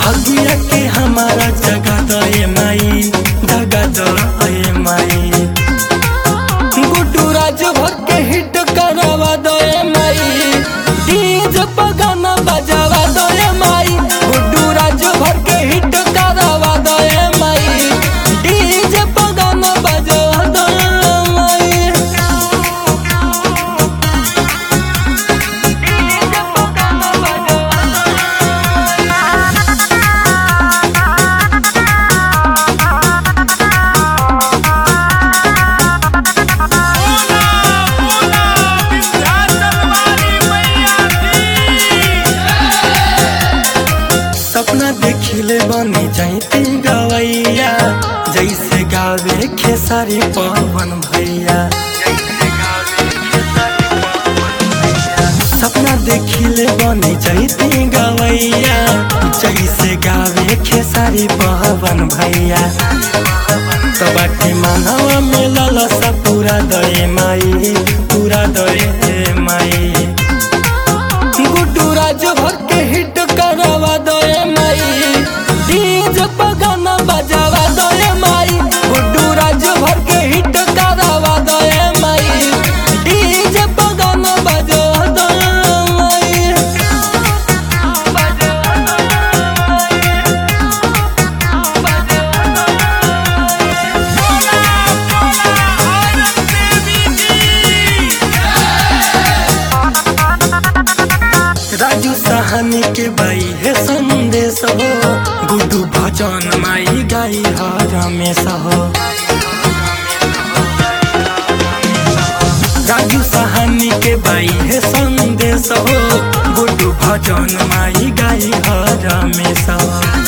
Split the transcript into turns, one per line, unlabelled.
भगिया के हमारा जगा दे माई, जगा दे माई। गुड्डू राज भर के हिट करवा दे माई, डीजे पर गाना बजावा दे माई। गुड्डू राज भर के हिट करवा दे माई, डीजे पर गाना बजावा दे माई। सपना देखिले बनी जाती गवैया, जैसे गावे खेसारी पवन भैया। सपना देखिले बनी जाती गवैया, जैसे गावे खेसारी पवन भैया। तो बाटे मानवा में ललसा पूरा दे माई, पूरा दे माई। गुड्डू राज भर के हिट करवा दे माई, डीजे पर गाना बजावा दे माई। गुड्डू राज भर के हिट करवा दे माई, डीजे पर गाना बजावा दे माई। राजू सहानी के बाई है संदेश हो, गुड्डू भजन माई गाई रमेश हो। राजू सहानी के बाई है संदेश हो, गुड्डू भजन माई गाई रमेश हो।